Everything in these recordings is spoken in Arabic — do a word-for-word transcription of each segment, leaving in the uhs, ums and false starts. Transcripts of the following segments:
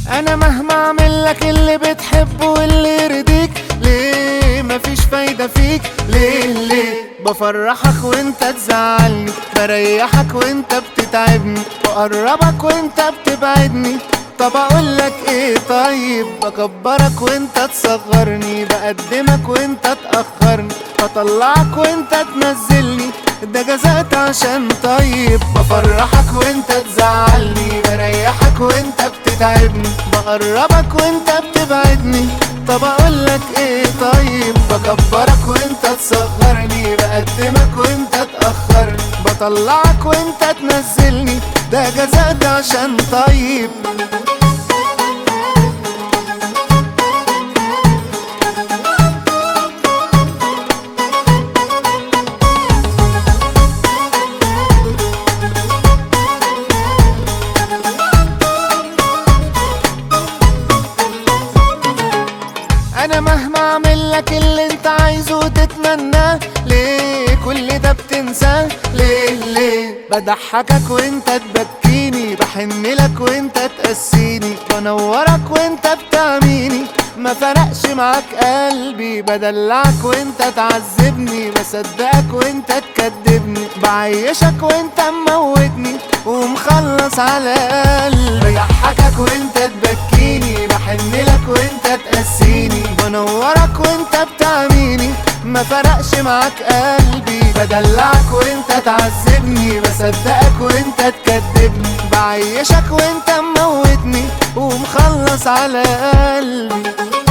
انا مهما اعملك اللي بتحبه واللي يرضيك، ليه مفيش فايدة فيك؟ ليه ليه بفرحك وانت تزعلني، بريحك وانت بتتعبني، بقربك وانت بتبعدني. طب اقولك ايه طيب؟ بكبرك وانت تصغرني، بقدمك وانت تأخرني، بطلعك وانت تنزلني، ده جزاك عشان طيب. بفرحك وانت تزعلني، بريحك وانت بتتعبني، بقربك وانت بتبعدني. طب اقولك ايه طيب؟ بكبرك وانت تصغرني، بقدمك وانت تأخرني، بطلعك وانت تنزلني، ده جزاك عشان طيب. انا مهما اعملك اللي انت عايزه وتتمناه، ليه كل ده بتنساه؟ ليه ليه بضحكك وانت تبكيني، بحنلك وانت تقسيني، بنورك وانت بتعميني، ما فرقش معاك قلبي، بدلعك وانت تعذبني، بصدقك وانت تكدبني، بعيشك وانت مموتني ومخلص على قلبي. بضحكك وانت تبكيني، بحنلك وانت تقسيني، بنورك وانت بتعميني، ما فرقش معاك قلبي، بدلعك وانت تعذبني، بصدقك وانت تكدبني، بعيشك وانت مموتني ومخلص على قلبي.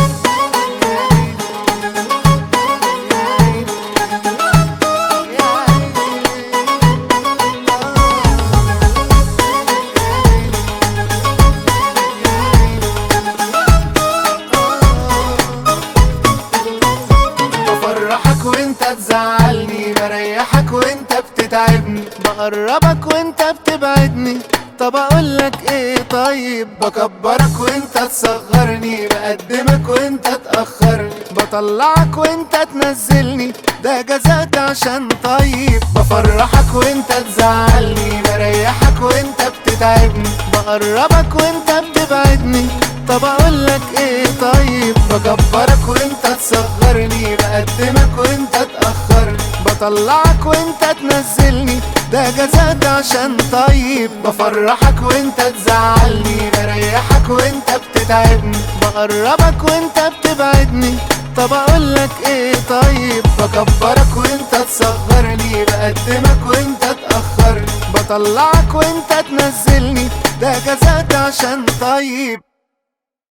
بفرحك وانت تزعلني، بريحك وانت بتتعبني، بقربك وانت بتبعدني. طب اقولك ايه طيب؟ بكبرك وانت تصغرني، بقدمك وانت تأخرني، بطلعك وانت تنزلني، ده جزاك عشان طيب. بفرحك وانت تزعلني، بريحك وانت بتتعبني، بقربك وانت بتبعدني. طب اقولك ايه طيب؟ بكبرك وانت تصغرني، بقدمك وانت تأخرني، بطلعك وانت تنزلني، ده جزاك عشان طيب. بفرحك وانت تزعلني، بريحك وانت بتتعبني، بقربك وانت بتبعدني. طب اقولك ايه طيب؟ بكبرك وانت تصغرني، بقدمك وانت تأخرني، بطلعك وانت تنزلني، ده جزاك عشان طيب.